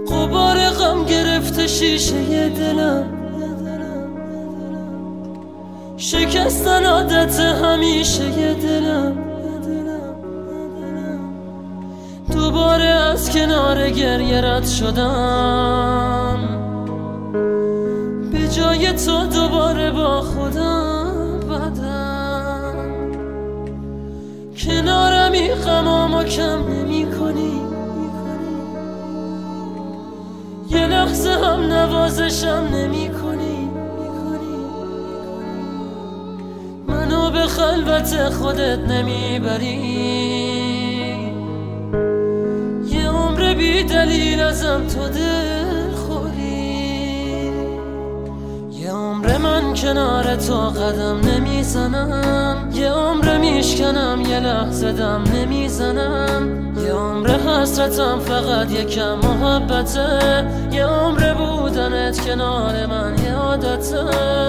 غبار غم گرفته شیشه دلم، شکستن عادت همیشه دلم. دوباره از کنار گریه رد شدم، به جای تو دوباره با خودم بدم. کنارمی غمامو کم نمی کنی، یه لحظه هم نوازشم نمی کنی. منو به خلوت خودت نمیبری، یه عمر بی دلیل ازم تو دل خوری. یه عمر من کنار تو قدم نمیزنم، یه عمر میشکنم یه لحظه دم نمیزنم. یه عمر حسرتم فقط یکم محبته، یه عمر بودنت کنار من یه عادته.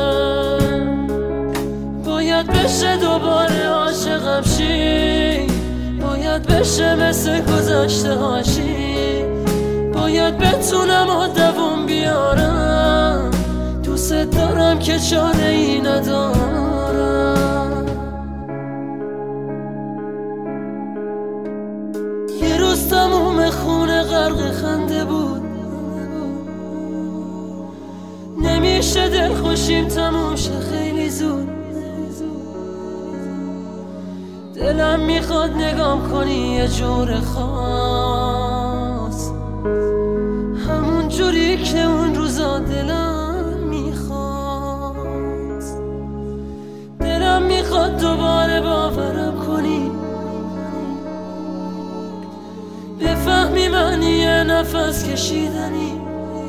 باید بشه دوباره عاشقم شی، باید بشه مثل گذشته هاشی. باید بتونم و دووم بیارم، دوست دارم که چاره ای ندارم. یه روز تموم خونه غرق خنده بود، نمیشه دل خوشیم تموم شه خیلی زود. دلم میخواد نگام کنی یه جور خاص، همون جوری که اون روزا دلم میخواست. دلم میخواد دوباره باورم کنی، بفهمی معنی یه نفس کشیدنی.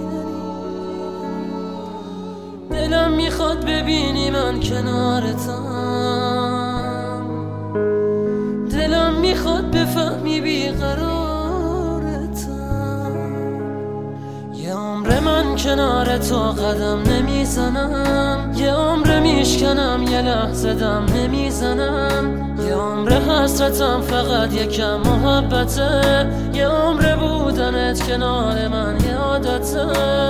دلم میخواد ببینی من کنارتم، دلم میخواد بفهمی بیقرارتم. یه عمر من کنار تو قدم نمیزنم، یه عمر میشکنم یه لحظه دم نمیزنم. یه عمر حسرتم فقط یکم محبته، یه عمر بودنت کنار من یه عادته.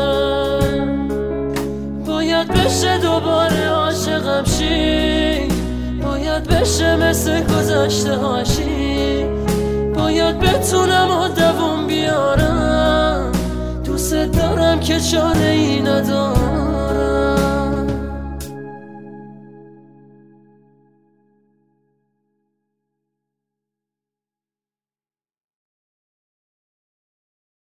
باید بشه دوباره عاشقم شی، باید بشه مثل گذشته هاشی. باید بتونم و دووم بیارم، دوست دارم که چاره ای ندارم.